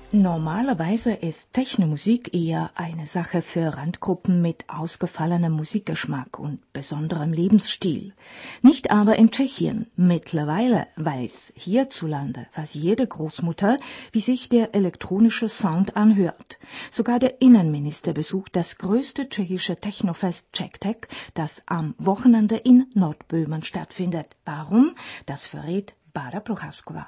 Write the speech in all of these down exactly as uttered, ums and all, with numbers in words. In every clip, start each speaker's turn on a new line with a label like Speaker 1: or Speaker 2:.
Speaker 1: Normalerweise ist Technomusik eher eine Sache für Randgruppen mit ausgefallenem Musikgeschmack und besonderem Lebensstil. Nicht aber in Tschechien. Mittlerweile weiß hierzulande fast jede Großmutter, wie sich der elektronische Sound anhört. Sogar der Innenminister besucht das größte tschechische Technofest CzechTech, das am Wochenende in Nordböhmen stattfindet. Warum? Das verrät Bára Procházková.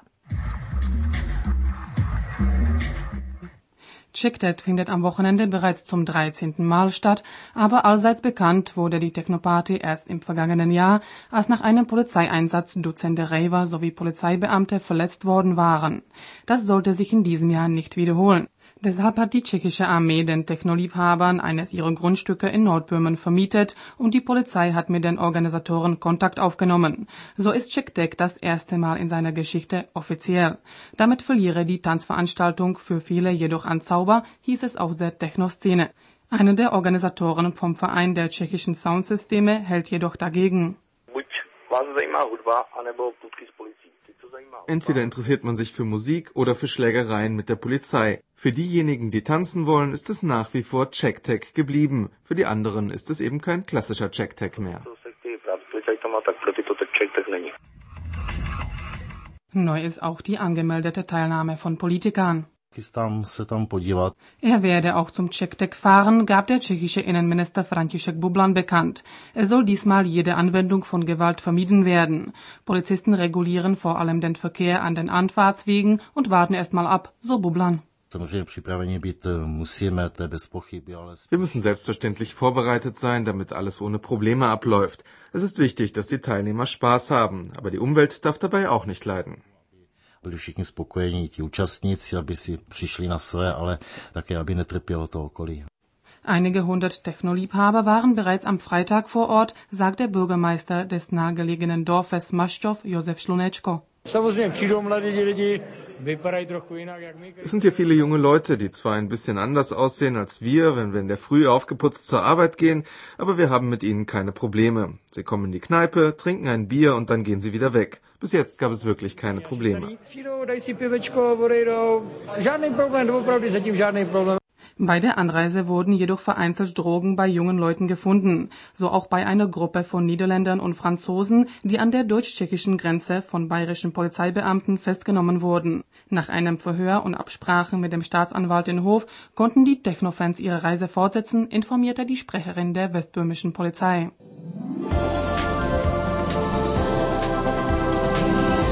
Speaker 2: CzechTech findet am Wochenende bereits zum dreizehnten Mal statt, aber allseits bekannt wurde die Technoparty erst im vergangenen Jahr, als nach einem Polizeieinsatz Dutzende Raver sowie Polizeibeamte verletzt worden waren. Das sollte sich in diesem Jahr nicht wiederholen. Deshalb hat die tschechische Armee den Technoliebhabern eines ihrer Grundstücke in Nordböhmen vermietet und die Polizei hat mit den Organisatoren Kontakt aufgenommen. So ist CzechTech das erste Mal in seiner Geschichte offiziell. Damit verliere die Tanzveranstaltung für viele jedoch an Zauber, hieß es aus der Techno-Szene. Einer der Organisatoren vom Verein der tschechischen Soundsysteme hält jedoch dagegen.
Speaker 3: Entweder interessiert man sich für Musik oder für Schlägereien mit der Polizei. Für diejenigen, die tanzen wollen, ist es nach wie vor CzechTech geblieben. Für die anderen ist es eben kein klassischer CzechTech mehr.
Speaker 2: Neu ist auch die angemeldete Teilnahme von Politikern. Er werde auch zum CzechTech fahren, gab der tschechische Innenminister František Bublan bekannt. Es soll diesmal jede Anwendung von Gewalt vermieden werden. Polizisten regulieren vor allem den Verkehr an den Anfahrtswegen und warten erst mal ab, so Bublan.
Speaker 3: Wir müssen selbstverständlich vorbereitet sein, damit alles ohne Probleme abläuft. Es ist wichtig, dass die Teilnehmer Spaß haben, aber die Umwelt darf dabei auch nicht leiden.
Speaker 4: Byli všichni spokojení, ti účastníci, aby si přišli na své, ale také, aby netrpělo to okolí.
Speaker 2: Einige hundert Technoliebhaber waren bereits am Freitag vor Ort, sagt der Bürgermeister des nahegelegenen Dorfes Mašťov, Josef Slunečko.
Speaker 3: Es sind hier viele junge Leute, die zwar ein bisschen anders aussehen als wir, wenn wir in der Früh aufgeputzt zur Arbeit gehen, aber wir haben mit ihnen keine Probleme. Sie kommen in die Kneipe, trinken ein Bier und dann gehen sie wieder weg. Bis jetzt gab es wirklich keine Probleme.
Speaker 2: Bei der Anreise wurden jedoch vereinzelt Drogen bei jungen Leuten gefunden, so auch bei einer Gruppe von Niederländern und Franzosen, die an der deutsch-tschechischen Grenze von bayerischen Polizeibeamten festgenommen wurden. Nach einem Verhör und Absprachen mit dem Staatsanwalt in Hof konnten die Technofans ihre Reise fortsetzen, informierte die Sprecherin der westböhmischen Polizei.